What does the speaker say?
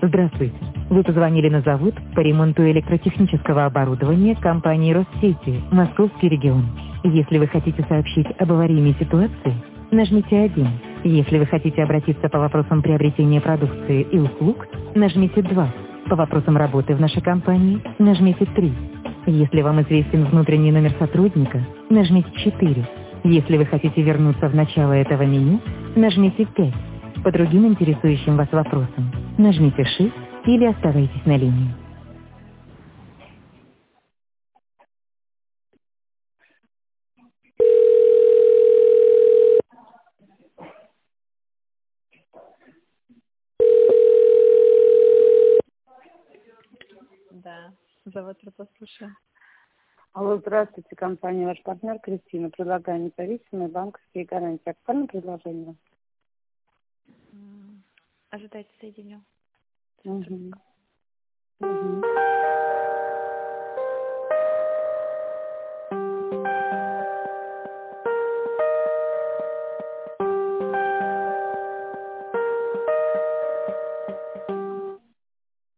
Здравствуйте. Вы позвонили на завод по ремонту электротехнического оборудования компании «Россети», Московский регион. Если вы хотите сообщить об аварийной ситуации, нажмите 1. Если вы хотите обратиться по вопросам приобретения продукции и услуг, нажмите 2. По вопросам работы в нашей компании, нажмите 3. Если вам известен внутренний номер сотрудника, нажмите 4. Если вы хотите вернуться в начало этого меню, нажмите 5. По другим интересующим вас вопросам, нажмите 6 или оставайтесь на линии. Да, завод послушаю. Алло, здравствуйте, компания «Ваш партнер» Кристина. Предлагаю независимые банковские гарантии. Актуальное предложение? Ожидайте, соединю. Угу.